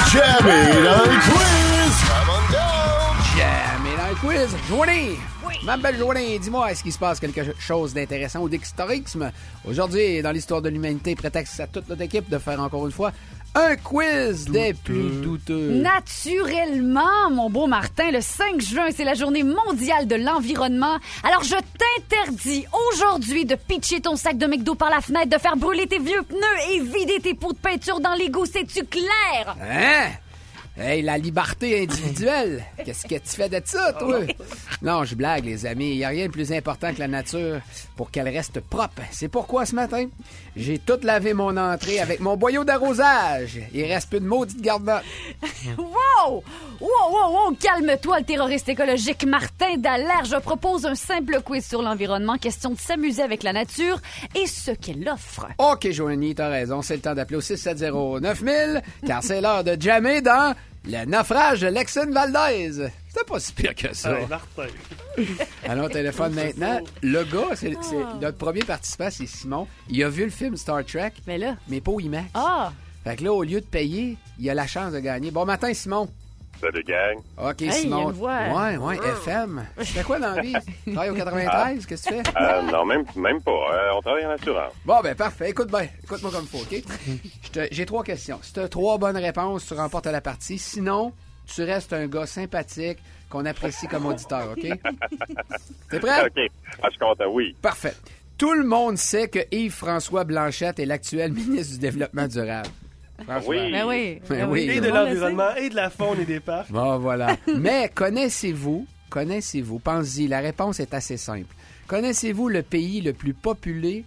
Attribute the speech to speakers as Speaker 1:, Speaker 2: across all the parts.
Speaker 1: Jammin' dans le quiz!
Speaker 2: Come on down!
Speaker 3: Jammin' dans le quiz. Joanie! Oui. Ma belle Joanie, dis-moi, est-ce qu'il se passe quelque chose d'intéressant ou d'historiquement? Aujourd'hui, dans l'histoire de l'humanité, prétexte à toute notre équipe de faire encore une fois un quiz des plus douteux.
Speaker 4: Naturellement, mon beau Martin, le 5 juin, c'est la journée mondiale de l'environnement. Alors, je t'interdis aujourd'hui de pitcher ton sac de McDo par la fenêtre, de faire brûler tes vieux pneus et vider tes pots de peinture dans l'égout. C'est-tu clair?
Speaker 3: Hein? Hey, la liberté individuelle. Qu'est-ce que tu fais de ça, toi? Non, je blague, les amis. Il n'y a rien de plus important que la nature pour qu'elle reste propre. C'est pourquoi, ce matin, j'ai tout lavé mon entrée avec mon boyau d'arrosage. Il reste plus de maudite garde-note.
Speaker 4: Wow! Wow! Calme-toi, le terroriste écologique Martin Dallaire. Je propose un simple quiz sur l'environnement. Question de s'amuser avec la nature et ce qu'elle offre.
Speaker 3: OK, Joanie, t'as raison. C'est le temps d'appeler au 670-9000, car c'est l'heure de jammer dans le naufrage de Lexine Valdez. C'était pas si pire que ça.
Speaker 5: Hey, Martin.
Speaker 3: Allons au téléphone maintenant. Le gars, c'est notre premier participant, c'est Simon. Il a vu le film Star Trek,
Speaker 4: Mais là...
Speaker 3: mais pas au IMAX.
Speaker 4: Ah!
Speaker 3: Fait que là, au lieu de payer, il a la chance de gagner. Bon matin, Simon.
Speaker 2: Salut, gang.
Speaker 3: OK,
Speaker 4: Hey,
Speaker 3: Simon.
Speaker 4: il y a une voix.
Speaker 3: Ouais, FM. Tu fais quoi dans la vie? Tu travailles au 93? Qu'est-ce que tu fais?
Speaker 2: Non, même pas. On travaille en assurance.
Speaker 3: Bon, ben parfait. Écoute bien. Écoute-moi comme il faut, OK? J'ai 3 questions. Si tu as 3 bonnes réponses, tu remportes la partie. Sinon, tu restes un gars sympathique qu'on apprécie comme auditeur, OK? T'es prêt?
Speaker 2: OK. Ah, je suis content, oui.
Speaker 3: Parfait. Tout le monde sait que Yves-François Blanchette est l'actuel ministre du Développement durable. François.
Speaker 2: Oui.
Speaker 4: Ben oui.
Speaker 3: Ben oui.
Speaker 5: Et de l'environnement, et de la faune et des parcs.
Speaker 3: Bon, voilà. Mais connaissez-vous, pensez-y, la réponse est assez simple. Connaissez-vous le pays le plus pollué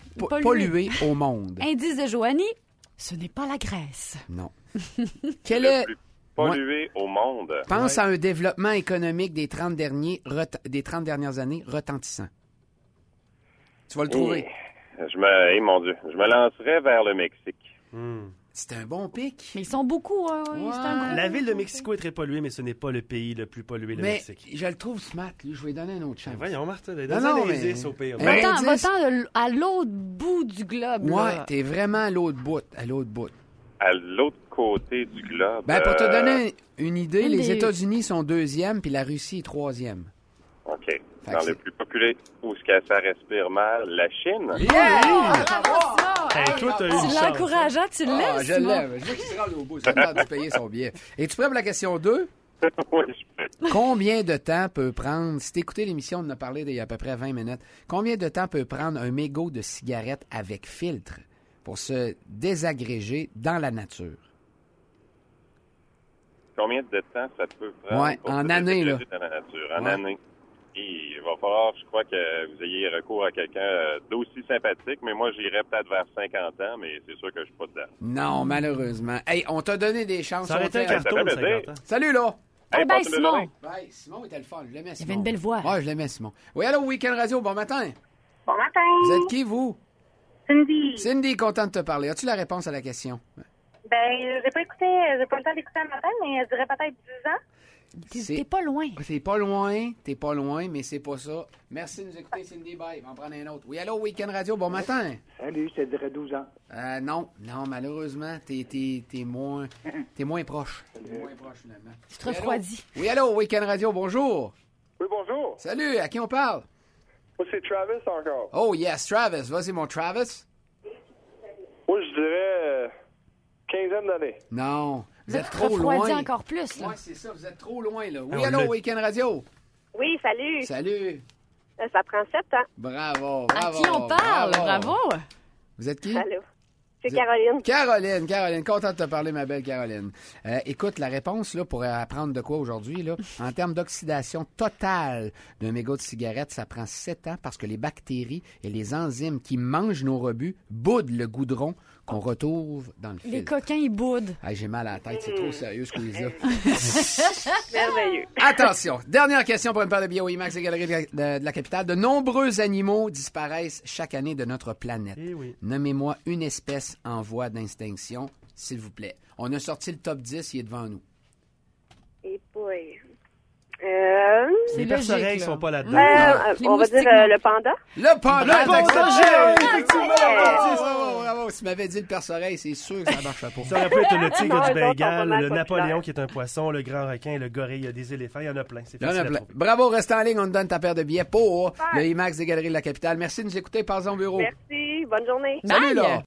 Speaker 3: au monde?
Speaker 4: Indice de Joanie, ce n'est pas la Grèce.
Speaker 3: Non. Quel
Speaker 2: Le
Speaker 3: est...
Speaker 2: plus pollué au monde.
Speaker 3: Pense à un développement économique des 30 dernières années retentissant. Tu vas le trouver.
Speaker 2: Mon Dieu. Je me lancerais vers le Mexique.
Speaker 3: C'est un bon pic.
Speaker 4: Mais ils sont beaucoup, hein. Oui, c'est un gros...
Speaker 5: La ville de Mexico est très polluée, mais ce n'est pas le pays le plus pollué, le
Speaker 3: Mais
Speaker 5: Mexique.
Speaker 3: je le trouve smart, lui. Je vais lui donner un autre chance.
Speaker 5: Voyons, Martin,
Speaker 3: Non,
Speaker 5: donne-en
Speaker 3: mais-
Speaker 5: des indices au pire.
Speaker 3: Ben,
Speaker 4: Va-t'en
Speaker 3: indice.
Speaker 4: à l'autre bout du globe,
Speaker 3: Ouais,
Speaker 4: là.
Speaker 3: t'es vraiment à l'autre bout.
Speaker 2: À l'autre côté du globe.
Speaker 3: Ben, pour te donner une idée,
Speaker 4: Une
Speaker 3: les
Speaker 4: des-
Speaker 3: États-Unis sont 2e, puis la Russie est 3e.
Speaker 2: OK.
Speaker 3: Fait
Speaker 2: Dans
Speaker 3: que
Speaker 2: le plus populaire où ce que ça respire mal, la Chine.
Speaker 4: Bravo, ça!
Speaker 5: Hey, toi, t'as eu une
Speaker 4: Tu
Speaker 5: chance.
Speaker 4: l'encourages, hein? Tu l'aimes,
Speaker 3: Ah, je
Speaker 4: Simon?
Speaker 3: l'aime. Je veux qu'il se rende au bout. C'est le temps de payer son billet. Es-tu prêt pour la question 2?
Speaker 2: Oui, je peux.
Speaker 3: Combien de temps peut prendre, si t'écoutais l'émission, on en a parlé il y a à peu près 20 minutes, combien de temps peut prendre un mégot de cigarette avec filtre pour se désagréger dans la nature?
Speaker 2: Combien de temps ça peut prendre?
Speaker 3: Ouais,
Speaker 2: pour
Speaker 3: en
Speaker 2: se
Speaker 3: année, là.
Speaker 2: désagréger dans la nature? En
Speaker 3: Ouais.
Speaker 2: année. Et il va falloir, je crois, que vous ayez recours à quelqu'un d'aussi sympathique, mais moi, j'irais peut-être vers 50 ans, mais c'est sûr que je suis pas dedans.
Speaker 3: Non, malheureusement. Hey, on t'a donné des chances.
Speaker 5: Ça aurait été un
Speaker 3: on t'a-
Speaker 5: carton de
Speaker 2: ça fait
Speaker 5: 50 ans.
Speaker 3: Salut, là!
Speaker 4: Ah ben,
Speaker 2: passez une
Speaker 4: Simon!
Speaker 2: journée.
Speaker 3: Bye. Simon était le fun. Je l'aimais,
Speaker 4: Il
Speaker 3: Simon.
Speaker 4: avait une belle voix.
Speaker 3: Ouais, je l'aimais, Simon. Oui, allô, Week-end Radio, bon matin.
Speaker 6: Bon matin.
Speaker 3: Vous êtes qui, vous?
Speaker 6: Cindy.
Speaker 3: Cindy, content de te parler. As-tu la réponse à la question?
Speaker 6: Ben, j'ai pas le temps d'écouter le matin, mais je dirais peut-être 10 ans.
Speaker 4: T'es pas loin.
Speaker 3: T'es pas loin, mais c'est pas ça. Merci de nous écouter, Cindy. Bye. On va en prendre un autre. Oui, allô, Week-end Radio, bon matin.
Speaker 7: Salut, je te dirais 12 ans.
Speaker 3: Non, malheureusement, t'es moins proche. T'es moins proche, finalement.
Speaker 4: Je te refroidis.
Speaker 3: Oui, allô, Week-end Radio, bonjour.
Speaker 8: Oui, bonjour.
Speaker 3: Salut, à qui on parle?
Speaker 8: Moi, c'est Travis encore.
Speaker 3: Oh, yes, Travis. Vas-y, mon Travis.
Speaker 8: Moi, je dirais quinzaine d'années.
Speaker 3: Non, vous êtes
Speaker 4: Te
Speaker 3: trop
Speaker 4: refroidis
Speaker 3: loin.
Speaker 4: encore plus, là.
Speaker 3: Ouais, c'est ça, vous êtes trop loin, là. Oui,
Speaker 5: on
Speaker 3: allô,
Speaker 5: l'a-
Speaker 3: Week-end Radio.
Speaker 6: Oui, salut.
Speaker 3: Salut.
Speaker 6: Ça prend 7 ans.
Speaker 3: Bravo,
Speaker 4: À qui on parle? Bravo!
Speaker 3: Vous êtes qui?
Speaker 6: Allô. C'est Caroline.
Speaker 3: Caroline, content de te parler, ma belle Caroline. Écoute, la réponse, là, pour apprendre de quoi aujourd'hui, là, en termes d'oxydation totale d'un mégot de cigarette, ça prend 7 ans parce que les bactéries et les enzymes qui mangent nos rebuts boudent le goudron qu'on retrouve dans le filtre.
Speaker 4: Les coquins, ils boudent.
Speaker 3: Hey, j'ai mal à la tête, c'est trop sérieux ce quiz-là.
Speaker 6: Merveilleux.
Speaker 3: Attention, dernière question pour une paire de billets au IMAX et Galeries de la Capitale. De nombreux animaux disparaissent chaque année de notre planète.
Speaker 5: Eh oui.
Speaker 3: Nommez-moi une espèce en voie d'extinction, s'il vous plaît. On a sorti le top 10, il est devant nous.
Speaker 6: Et boy.
Speaker 5: Les perce-oreilles sont pas là-dedans.
Speaker 6: On va dire le panda.
Speaker 3: Le panda!
Speaker 5: Effectivement,
Speaker 3: Bravo! Si tu m'avais dit le perce-oreille, c'est sûr que ça marche pas.
Speaker 5: Ça aurait pu être le tigre
Speaker 6: Non,
Speaker 5: du
Speaker 6: les autres sont pas
Speaker 5: Bengale,
Speaker 6: mal
Speaker 5: le
Speaker 6: populaires.
Speaker 5: Napoléon qui est un poisson, le grand requin, le gorille, il y a des éléphants, il y en a plein. C'est
Speaker 3: Il y en a
Speaker 5: facile à
Speaker 3: plein.
Speaker 5: trouver.
Speaker 3: Bravo, reste en ligne, on te donne ta paire de billets pour le IMAX des Galeries de la Capitale. Merci de nous écouter, passe au bureau.
Speaker 6: Merci. Bonne journée.
Speaker 3: Salut,
Speaker 4: Bye.
Speaker 3: là!